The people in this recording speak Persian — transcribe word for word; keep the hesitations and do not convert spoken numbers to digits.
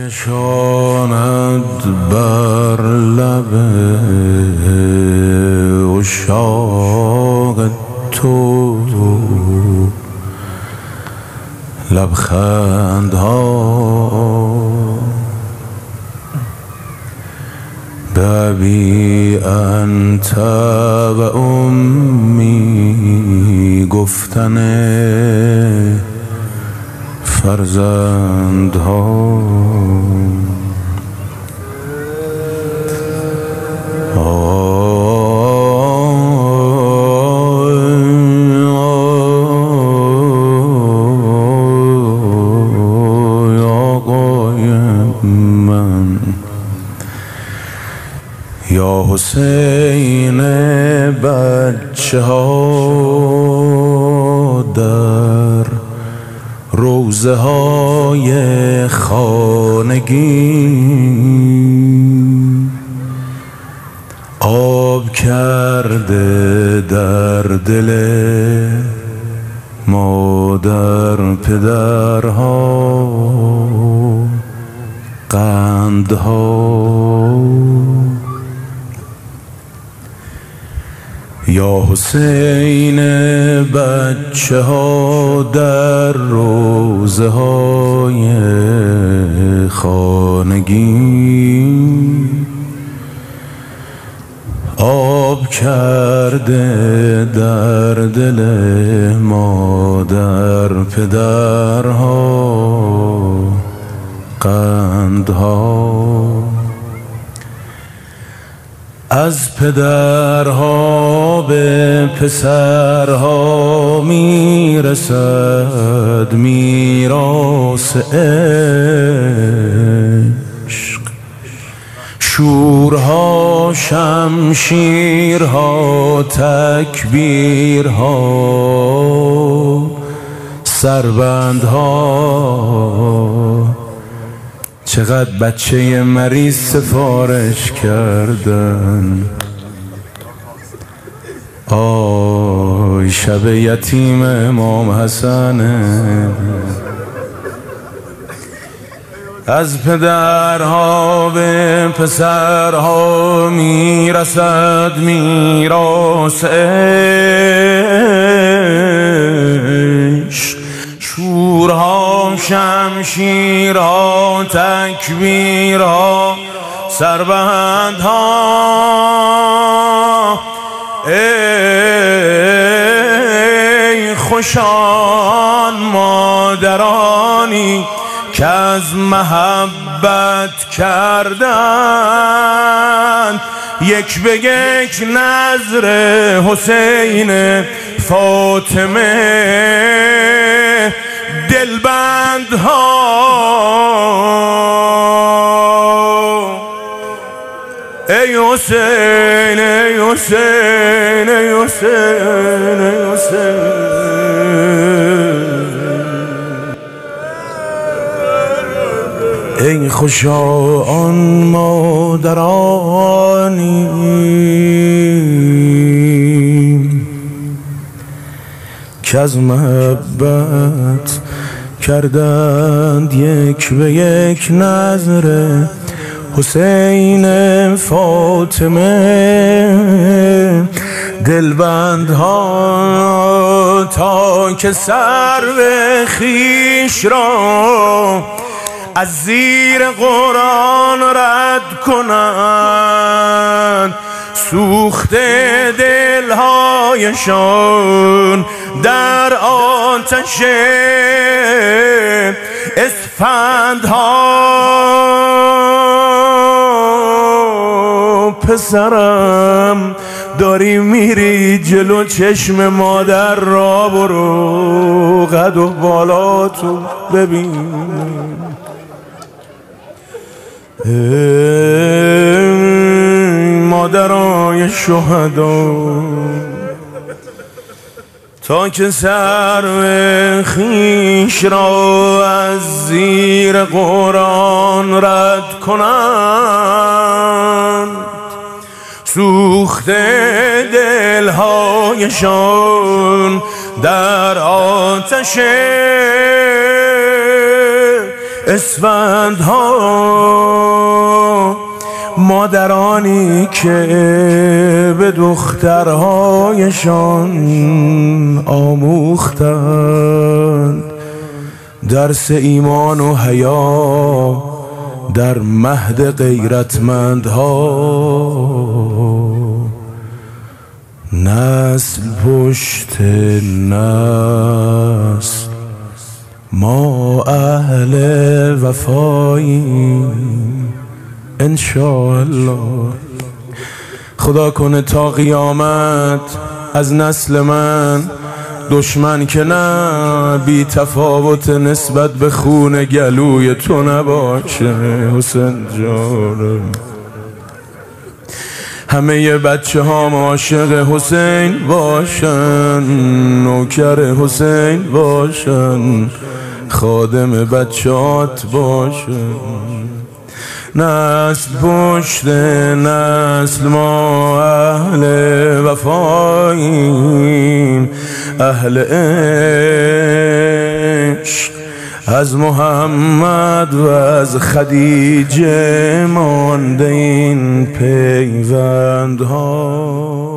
نشاند بر لب عشاق تو لبخندها بابی انت و امی گفتن فرزندها یا حسین بچه ها در روزه های خانگی آب کرده در دل مادر پدرها قندها. یا حسین بچه ها در روزه های خانگی آب کرده در دل مادر پدرها قندها. از پدرها به پسرها میرسد میراث عشق، شورها شمشیرها تکبیرها سربندها. چقدر بچه مریض سفارش کردن، آی شب یتیم امام حسنه. از پدرها به پسرها میرسد میراث عشق، شورها شمشیرها تکبیرها سربندها. ای خوشان مادرانی که از محبت کردن یک به یک نظر حسین فاطمه دلبندها. ای حسین ای حسین ای حسین ای حسین. ای خوشا آن مادرانی که از محبت کردند یک به یک نظر حسین فاطمه دلبندها، تا که سرو خویش را از زیر قرآن رد کنند. سوخته دلهایشان در آتش اسفندها. پسرم داری میری جلو چشم مادر را برو، قد و بالاتو ببین. مادرای شهدا، تا که سرو خویش را از زیر قرآن رد کنند. سوخته دلهایشان در آتش اسفندها، مادرانی که به دخترهایشان آموختند درس ایمان و حیا در مهد غیرتمندها. نسل پشت نسل ما اهل وفاییم انشاءالله. خدا کنه تا قیامت از نسل من دشمن که نه بی تفاوت نسبت به خون گلوی تو نباشه حسین جان. همه بچه ها عاشق حسین باشن، نوکر حسین باشن، خادم بچهات باشن. نسل پشت نسل ما اهل وفاییم، اهل عشق. از محمد و از خدیجه مانده این پیوندها.